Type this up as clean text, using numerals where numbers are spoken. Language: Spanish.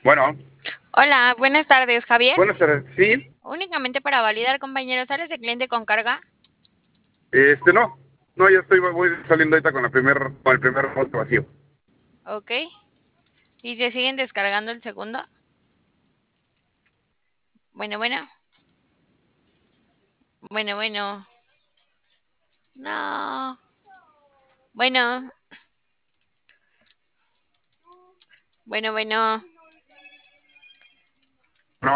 Bueno, Hola, buenas tardes, Javier. buenas tardes. Sí, Únicamente para validar, compañero, ¿sales de cliente con carga? no, no, ya estoy, voy saliendo ahorita con el primer bote vacío. Ok. ¿Y se siguen descargando el segundo? Bueno, bueno, bueno. No. Bueno, bueno.